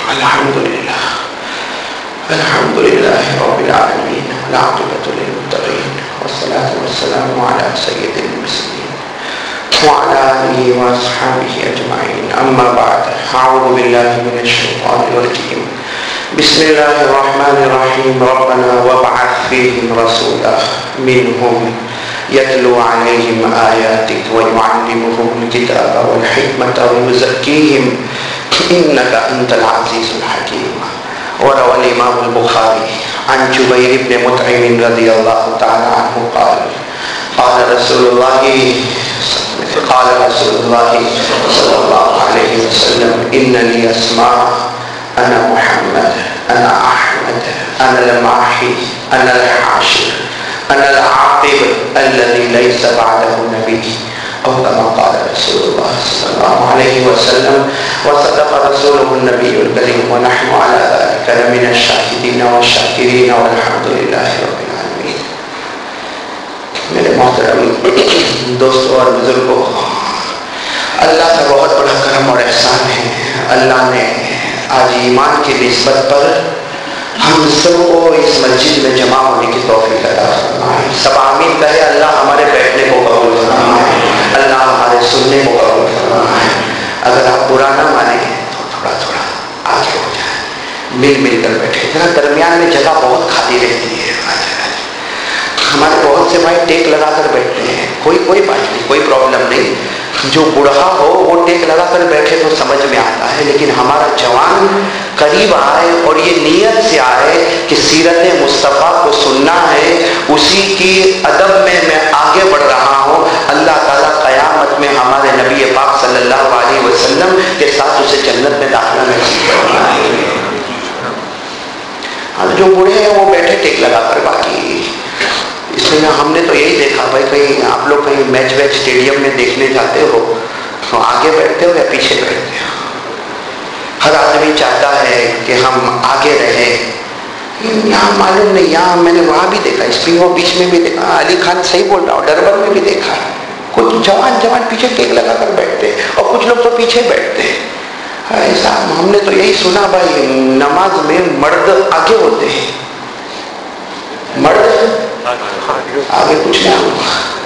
الحمد لله رب العالمين والعاقبة للمتقين والصلاة والسلام على سيد المرسلين وعلى آله وأصحابه أجمعين أما بعد أعوذ بالله من الشيطان الرجيم بسم الله الرحمن الرحيم ربنا وابعث فيهم رسولا منهم يتلو عليهم آياتك ويعلمهم الكتاب والحكمة ويزكيهم إنك أنت العزيز الحكيم. وروى الإمام البخاري عن جبير بن مطعم رضي الله تعالى عنه قال قال رسول الله صلى الله عليه وسلم إن لي أسماء أنا محمد أنا أحمد أنا الماحي أنا الحاشر أنا العاقب الذي ليس بعده نبي أو كما قال رسول الله صلى الله عليه وسلم وصدق رسوله النبي الكريم ونحن على ذلك لمن الشاهدين والشاكرين والحمد لله رب العالمين. میرے محترم دوستوں اور بزرگوں، اللہ کا بہت بڑا کرم اور احسان ہے. اللہ نے آج ایمان کی نسبت پر ہم سب کو اس مسجد میں جمع ہونے کی توفیق عطا فرمائے. سب آمین کہے. اللہ ہمارے بیٹھنے کو قبول فرمائے، اللہ ہمارے سننے کو قبول فرمائے. اگر آپ برا نہ مانیں تو تھوڑا تھوڑا آگے ہو جائیں، مل کر بیٹھے. ذرا درمیان میں جگہ بہت خالی رہتی ہے. ہمارے بہت سے بھائی ٹیک لگا کر بیٹھتے ہیں. کوئی بات نہیں، کوئی پرابلم نہیں. جو بوڑھا ہو وہ ٹیک لگا کر بیٹھے تو سمجھ میں آتا ہے، لیکن ہمارا جوان قریب آئے اور یہ نیت سے آئے کہ سیرت مصطفیٰ کو سننا ہے، اسی کی ادب میں میں آگے بڑھ رہا ہوں. اللہ تعالیٰ قیامت میں ہمارے نبی پاک صلی اللہ علیہ وسلم کے ساتھ اسے جنت میں داخلہ نصیب فرمائے. جو بوڑھے ہیں وہ بیٹھے ٹیک لگا کر. باقی اس میں ہم نے تو یہی دیکھا بھائی، کہیں آپ لوگ کہیں میچ ویچ اسٹیڈیم میں دیکھنے جاتے ہو تو آگے بیٹھتے ہو یا پیچھے بیٹھتے ہو؟ ہر آدمی چاہتا ہے کہ ہم آگے رہیں. یہاں معلوم نہیں، یہاں میں نے وہاں بھی دیکھا، اسپرنگ وہ بیچ میں بھی دیکھا، علی خان صحیح بول رہا ہوں، ڈربن میں بھی دیکھا. کچھ جوان پیچھے ٹیک لگا کر بیٹھتے اور کچھ لوگ تو پیچھے بیٹھتے. ایسا ہم نے تو یہی سنا بھائی، نماز میں مرد آگے ہوتے ہیں، مرد آگے کچھ نہیں ہوا.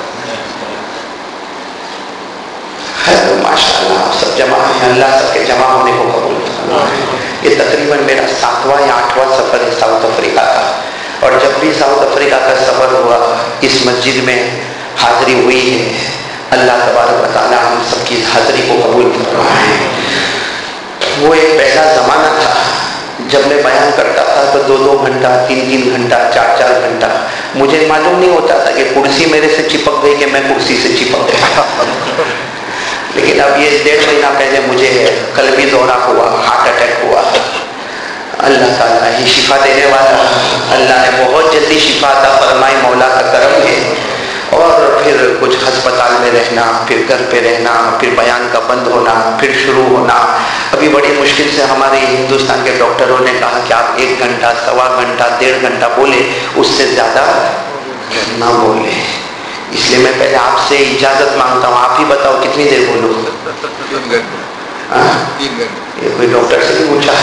ماشاء اللہ آپ سب جمع ہیں، اللہ سب کے جمع ہونے کو قبول فرمائے. یہ تقریباً میرا 7واں یا 8واں سفر ہے ساؤتھ افریقہ کا، اور جب بھی ساؤتھ افریقہ کا سفر ہوا اس مسجد میں حاضری ہوئی ہے. اللہ تبارک و تعالیٰ ہم سب کی حاضری کو قبول فرمائے. وہ ایک پہلا زمانہ تھا جب میں بیان کرتا تھا تو 2 گھنٹہ 3 گھنٹہ 4 گھنٹہ مجھے معلوم نہیں ہوتا تھا کہ کرسی میرے سے چپک گئی کہ میں کرسی سے چپک گیا. لیکن اب یہ 1.5 مہینہ پہلے مجھے قلبی دورہ ہوا، ہارٹ اٹیک ہوا. اللہ تعالیٰ ہی شفا دینے والا، اللہ نے بہت جلدی شفا عطا فرمائی، مولا کا کرم ہے. اور پھر کچھ ہسپتال میں رہنا، پھر گھر پہ رہنا، پھر بیان کا بند ہونا، پھر شروع ہونا. ابھی بڑی مشکل سے ہمارے ہندوستان کے ڈاکٹروں نے کہا کہ آپ 1 گھنٹہ 1.25 گھنٹہ 1.5 گھنٹہ بولے، اس سے زیادہ نہ بولے. اس لیے میں پہلے آپ سے اجازت مانگتا ہوں. آپ ہی بتاؤ کتنی دیر بولوں؟ 3 گھنٹے. یہ کوئی ڈاکٹر سے نہیں پوچھا؟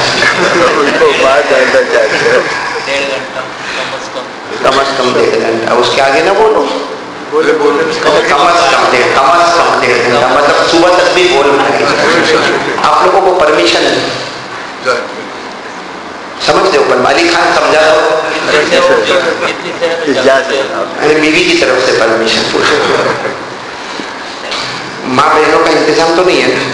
1.5 گھنٹہ کم از کم 1.5 گھنٹہ. اس کے آگے نہ بولو، کم از کم 1.5 گھنٹہ، مطلب صبح تک بھی بولنا ہے. آپ لوگوں کو پرمیشن ہے؟ سمجھتے ہو؟ علی خان سمجھا دو. بیوی کی طرف سے پرمیشن پوچھو. ماں بہنوں کا انتظام تو نہیں ہے نا؟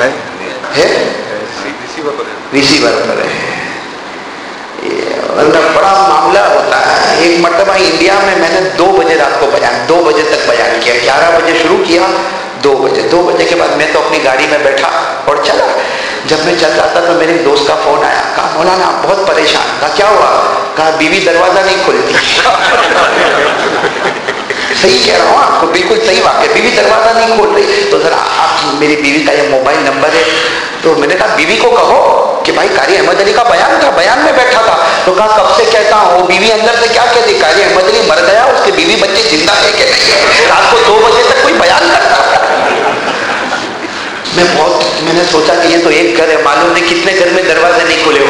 ریسیور پر ہے. بڑا معاملہ ہوتا ہے. ایک مرتبہ انڈیا میں نے 2 بجے رات کو 2 بجے تک بیان کیا. 11 بجے شروع کیا، 2 بجے کے بعد میں تو اپنی گاڑی میں بیٹھا اور چلا. جب میں چل رہا تھا تو میرے دوست کا فون آیا. کہا مولانا آپ بہت پریشان. کہا کیا ہوا؟ کہا بیوی دروازہ نہیں کھولتی. صحیح کہہ رہا ہوں آپ کو، بالکل صحیح واقع. بیوی دروازہ نہیں کھول رہی. تو ذرا آپ، میری بیوی کا یہ موبائل نمبر ہے. تو میں نے کہا بیوی کو کہو کہ بھائی قاری احمد علی کا بیان تھا، بیان میں بیٹھا تھا. تو کہا کب سے کہتا ہوں. بیوی اندر سے کیا کہتی؟ قاری احمد علی مر گیا، اس کے بیوی بچے زندہ ہے کہ نہیں. رات کو 2 بجے تک کوئی بیان کرتا. میں نے سوچا کہ یہ تو ایک گھر ہے، معلوم نہیں کتنے گھر میں دروازے نہیں کھلے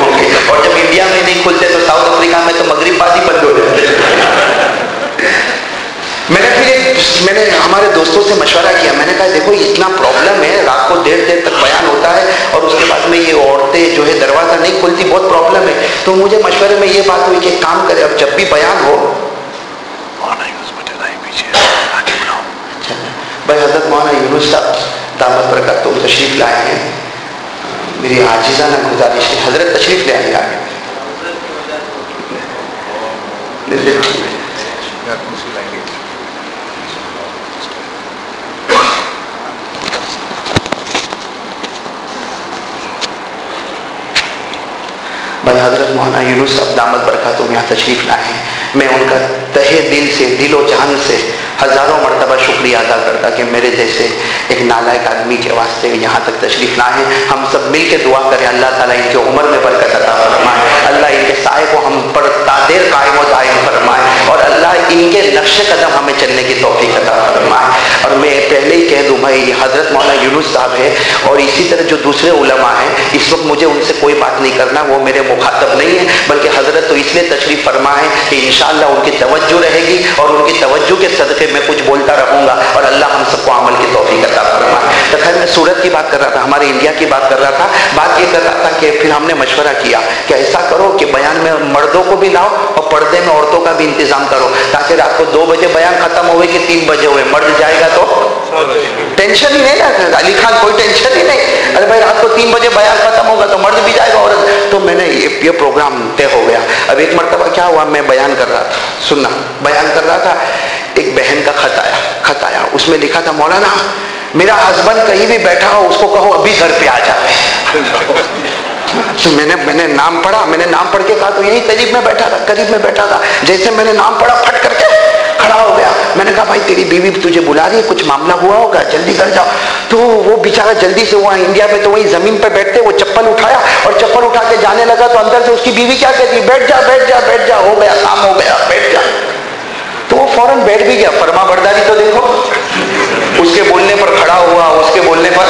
میں نے ہمارے دوستوں سے مشورہ کیا، میں نے کہا دیکھو اتنا پرابلم ہے، رات کو دیر تک بیان ہوتا ہے اور اس کے بعد میں یہ عورتیں جو ہے دروازہ نہیں کھولتی، بہت پرابلم ہے. تو مجھے مشورے میں یہ بات ہوئی کہ ایک کام کرے، اب جب بھی بیان ہو بھائی حضرت مولانا یونس صاحب دامت برکاتہم تشریف لائے ہیں، میری عاجزانہ گزارش ہے حضرت تشریف لے آئیں گے آگے. بھائی حضرت مولانا یونس صاحب دامت برکاتہم یہاں تشریف لائے ہیں. میں ان کا تہے دل سے، دل و جان سے ہزاروں مرتبہ شکریہ ادا کرتا کہ میرے جیسے ایک نالائق آدمی کے واسطے یہاں تک تشریف لائے ہیں. ہم سب مل کے دعا کریں اللہ تعالیٰ ان کی عمر میں برکت عطا فرمائے، اللہ ان کے سائے کو ہم پر دیر قائم و دائم فرمائے، اور اللہ ان کے نقش قدم ہمیں چلنے کی توفیق عطا فرمائے. اور میں پہلے ہی کہہ دوں بھائی حضرت مولانا یونس صاحب ہے، اور اسی طرح جو دوسرے علماء ہیں، اس وقت مجھے ان سے کوئی بات نہیں کرنا، وہ میرے مخاطب نہیں ہے، بلکہ حضرت تو اس لیے تشریف فرما ہے کہ انشاءاللہ ان کی توجہ رہے گی، اور ان کی توجہ کے صدقے میں کچھ بولتا رہوں گا، اور اللہ ہم سب کو عمل کی توفیق عطا فرمائے. تو خیر میں سورت کی بات کر رہا تھا، ہمارے انڈیا کی بات کر رہا تھا. بات یہ کر رہا تھا کہ پھر ہم نے مشورہ کیا کہ ایسا کرو کہ بیان میں مردوں کو بھی لاؤ اور پردے میں عورتوں کا بھی انتظام کرو، تاکہ رات کو 2 بجے بیان ختم ہوئے کہ 3 بجے ہوئے، مرد جائے گا تو ٹینشن ہی نہیں نا. علی خان کوئی ٹینشن ہی نہیں، ارے بھائی رات کو 3 بجے بیان ختم ہوگا تو مرد بھی جائے گا عورت. تو میں نے یہ پروگرام طے ہو گیا. اب ایک مرتبہ کیا ہوا، میں بیان کر رہا تھا، سننا بیان کر رہا تھا، ایک بہن کا خط آیا، اس میں لکھا تھا مولانا میرا ہسبینڈ کہیں بھی بیٹھا ہو اس کو کہو ابھی گھر پہ آ جائے. تو میں نے نام پڑھا، میں نے نام پڑھ کے کہا تو یہی قریب میں بیٹھا تھا. جیسے میں نے نام پڑھا پھٹ کر کے کھڑا ہو گیا. میں نے کہا بھائی تیری بیوی تجھے بلا رہی ہے، کچھ معاملہ ہوا ہوگا، جلدی گھر جاؤ. تو وہ بیچارہ جلدی سے، وہاں انڈیا میں تو وہی زمین پہ بیٹھتے، وہ چپل اٹھایا اور چپل اٹھا کے جانے لگا. تو اندر سے اس کی بیوی کیا کہتی، بیٹھ جا، ہو گیا کام ہو گیا، بیٹھ جا. تو وہ فوراً بیٹھ بھی گیا. فرما برداری تو دیکھو، اس کے بولنے پر کھڑا ہوا، اس کے بولنے پر،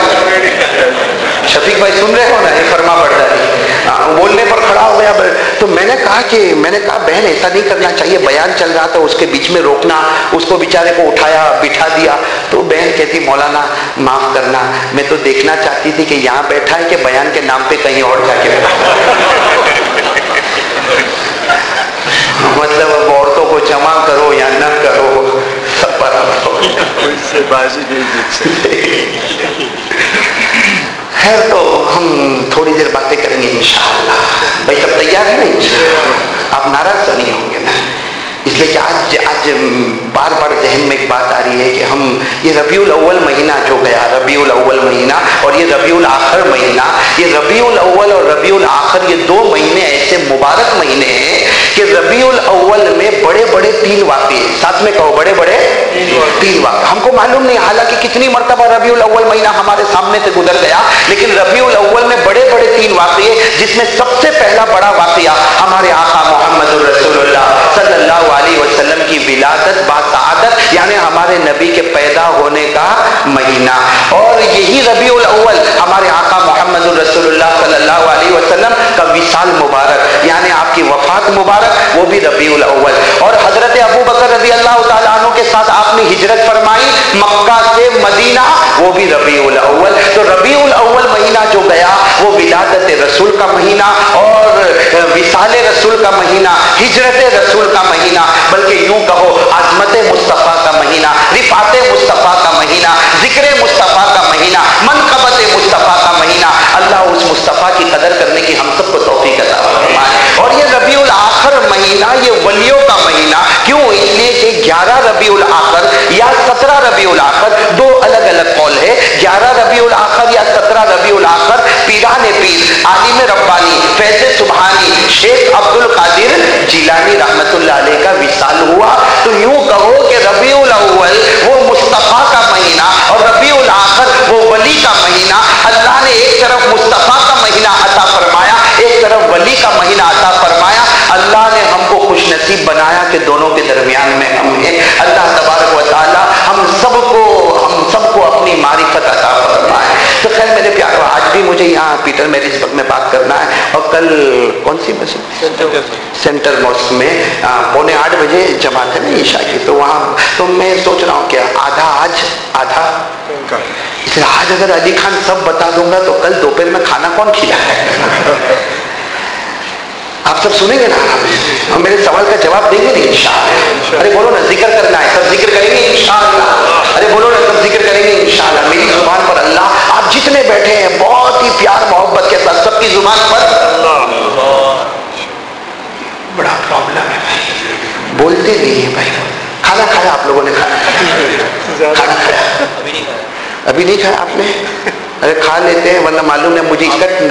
شفیق بھائی سن رہے ہو نا، یہ فرما برداری، بولنے پر کھڑا ہو گیا. تو میں نے کہا بہن ایسا نہیں کرنا چاہیے، بیان چل رہا تھا، اس کے بیچ میں روکنا، اس کو بیچارے کو اٹھایا بٹھا دیا. تو بہن کہتی مولانا معاف کرنا، میں تو دیکھنا چاہتی تھی کہ یہاں بیٹھا ہے کہ بیان کے نام پہ کہیں اور جا کے مطلب اب عورتوں کو جمع کرو یا نہ کرو سب برابر ہو. خیر تو ہم تھوڑی دیر باتیں کریں گے انشاءاللہ. بھائی سب تیار ہیں نا؟ آپ ناراض تو نہیں ہوں گے نا؟ اس لیے کہ آج بار بار ذہن میں ایک بات آ رہی ہے کہ ہم یہ ربیع الاول مہینہ جو گیا، ربیع الاول مہینہ اور یہ ربیع الاخر مہینہ، یہ ربیع الاول اور ربیع الاخر یہ 2 مہینے ایسے مبارک مہینے ہیں کہ ربیع الاول میں بڑے بڑے 3 واقعے، ساتھ میں کہو بڑے بڑے 3 واقعے. ہم کو معلوم نہیں حالانکہ کتنی مرتبہ ربیع الاول مہینہ ہمارے سامنے سے گزر گیا، لیکن ربیع الاول میں بڑے بڑے 3 واقعے، جس میں سب سے پہلا بڑا واقعہ ہمارے آقا محمد الرسول اللہ صلی اللہ علیہ وسلم کی ولادت باسعادت، یعنی ہمارے نبی کے پیدا ہونے کا مہینہ. اور یہی ربیع الاول ہمارے آقا محمد الرسول اللہ صلی اللہ علیہ وسلم کا وصال مبارک، یعنی آپ کی وفات مبارک، وہ بھی ربیع الاول. اور حضرت ابو بکر رضی اللہ تعالیٰ عنہ کے ساتھ آپ نے ہجرت فرمائی مکہ سے مدینہ، وہ بھی ربیع الاول. تو ربیع الاول مہینہ جو گیا وہ ولادت رسول کا مہینہ اور وصال رسول کا مہینہ، ہجرت رسول کا مہینہ، بلکہ یوں کہو عظمت مصطفیٰ کا مہینہ، رفعت مصطفیٰ کا مہینہ، ذکر مصطفیٰ کا مہینہ، منقبت مصطفیٰ کا مہینہ. اللہ اس مصطفیٰ کی قدر کرنے کی ہم سب کو توفیق عطا فرمائے. اور یہ ربیع الاخر مہینہ یہ ولیوں کا مہینہ، کیوں؟ اس لیے کہ 11 ربیع الاخر یا 17 ربیع الاخر، 2 الگ الگ قول ہے. 11 ربیع الاخر یا 17 ربیع الاخر پیران پیر عالم ربانی فیض سبحانی شیخ عبد القادر جیلانی رحمت اللہ علیہ کا وصال ہوا. تو یوں کہو کہ ربیع الاول وہ مصطفیٰ کا مہینہ اور ربیع الاخر وہ ولی کا مہینہ. اللہ نے ایک طرف مصطفیٰ کا مہینہ عطا فرمایا، ایک طرف ولی کا مہینہ عطا فرمایا. اللہ نے ہم کو خوش نصیب بنایا کہ دونوں کے درمیان میں ہم ہیں. اللہ تبارک و تعالی ہم سب کو اپنی معرفت عطا فرمائے. تو خیر میرے پیارو، آج بھی مجھے یہاں پیٹر میریزبرگ میں بات کرنا ہے اور کل کون سی مسجد؟ سینٹرل ماسک میں 7:45 بجے جماعت ہے نا عشاء کی، تو وہاں تو میں سوچ رہا ہوں کہ آدھا آج آدھا اس لیے آج اگر علی خان سب بتا دوں گا تو کل دوپہر میں کھانا کون کھلائے؟ آپ سب سنیں گے نا اور میرے سوال کا جواب دیں گے نا انشاءاللہ؟ ارے بولو نا ذکر کرنا ہے، سب ذکر کریں گے انشاءاللہ؟ ارے بولو نا سب ذکر کریں گے انشاءاللہ؟ میری زبان پر اللہ، آپ جتنے بیٹھے ہیں بہت ہی پیار محبت کے ساتھ سب کی زبان پر اللہ۔ بڑا پرابلم ہے بھائی، بولتے نہیں ہیں بھائی۔ کھانا کھایا آپ لوگوں نے؟ کھانا کھایا؟ ابھی نہیں کھایا آپ نے؟ ارے کھا لیتے ہیں ورنہ معلوم ہے مجھے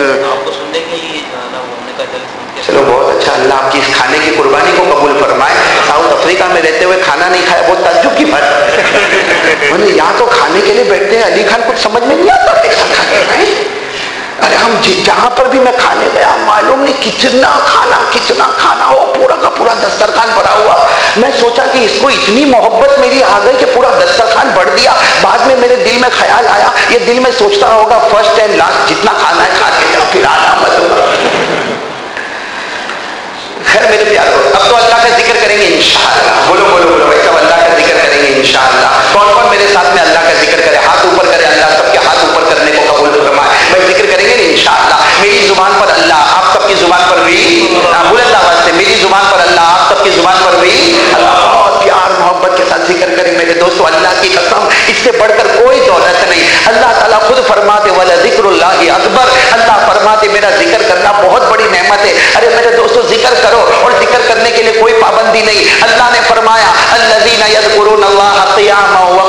چلو بہت اچھا، اللہ آپ کی اس کھانے کی قربانی کو قبول فرمائے۔ ساؤتھ افریقہ میں رہتے ہوئے کھانا نہیں کھایا، بہت تعجب کی بات ہے۔ یہاں تو کھانے کے لیے بیٹھتے ہیں، علی خان کچھ سمجھ میں نہیں آتا کیسا کھانے ہے۔ ارے ہم جہاں پر بھی میں کھانے گیا معلوم نہیں کتنا کھانا ہو، پورا کا پورا دسترخوان بھرا ہوا۔ میں سوچا کہ اس کو اتنی محبت میری آ گئی کہ پورا دسترخوان بڑھ دیا۔ بعد میں میرے دل میں خیال آیا، یہ دل میں سوچتا ہوگا فرسٹ اینڈ لاسٹ جتنا کھانا ہے کھا کے پھر آنا مت ہوگا۔ خیر میرے پیارو، اب تو اللہ کا ذکر کریں گے انشاءاللہ۔ بولو بولو بولو بھائی، سب اللہ کا ذکر کریں گے انشاءاللہ۔ کون کون میرے ساتھ میں اللہ کا ذکر کرے؟ ہاتھ اوپر کرے، اللہ سب کے ہاتھ اوپر کرنے کو قبول فرمائے۔ بھائی ذکر کریں گے انشاءاللہ؟ میری زبان پر اللہ، آپ سب کی زبان پر بھی بلند آواز سے، میری زبان پر اللہ، آپ سب کی زبان پر بھی اللہ۔ بہت پیار محبت کے ساتھ ذکر کریں میرے دوستو، اللہ کی قسم اس سے بڑھ کر کوئی دولت نہیں۔ اللہ تعالیٰ خود فرماتے وَلَذِكْرُ اللَّهِ أَكْبَرُ، اللہ فرماتے میرا ذکر کرنا بہت بڑی نعمت ہے۔ ارے میرے دوستو ذکر کرو، اور ذکر کرنے کے لیے کوئی پابندی نہیں۔ اللہ نے فرمایا الذین یذکرون اللہ قیاما